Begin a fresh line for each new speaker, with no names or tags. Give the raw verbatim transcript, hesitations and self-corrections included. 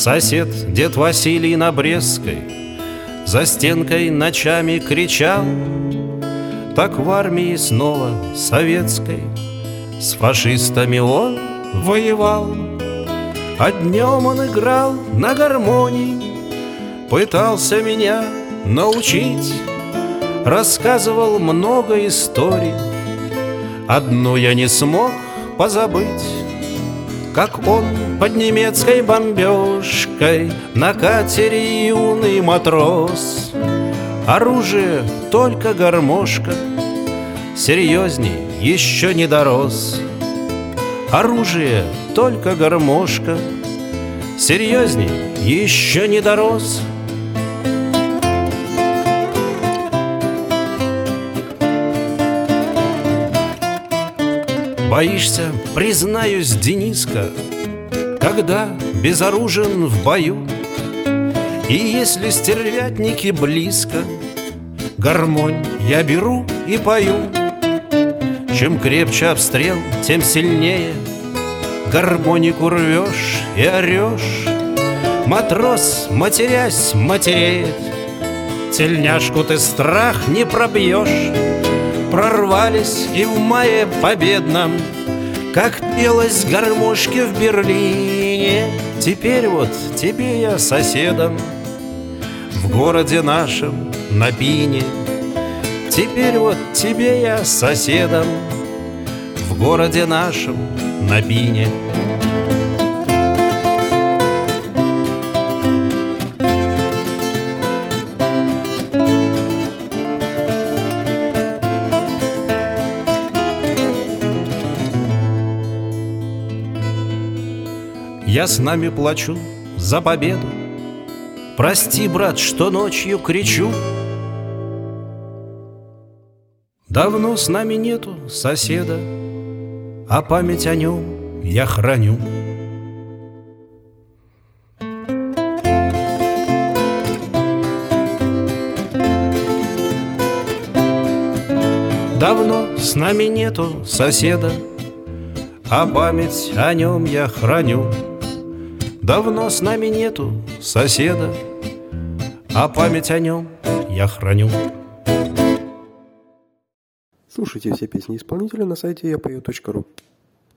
Сосед, дед Василий на Брестской, за стенкой ночами кричал. Так в армии снова советской с фашистами он воевал. А днем он играл на гармонии, пытался меня научить, рассказывал много историй. Одну я не смог позабыть, как он под немецкой бомбежкой на катере юный матрос. Оружие только гармошка, серьезней еще не дорос. Оружие только гармошка, серьезней еще не дорос. Боишься, признаюсь, Дениска, когда безоружен в бою? И если стервятники близко, гармонь я беру и пою. Чем крепче обстрел, тем сильнее гармонику рвешь и орешь. Матрос, матерясь, матереет, тельняшку ты страх не пробьешь. Прорвались и в мае победном, как пелось гармошки в Берлине. Теперь вот тебе я соседом в городе нашем на Пине. Теперь вот тебе я соседом в городе нашем на Пине. Я с нами плачу за победу. Прости, брат, что ночью кричу. Давно с нами нету соседа, а память о нем я храню. Давно с нами нету соседа, а память о нем я храню. Давно с нами нету соседа, а память о нем я храню.
Слушайте все песни исполнителя на сайте я пою точка ру.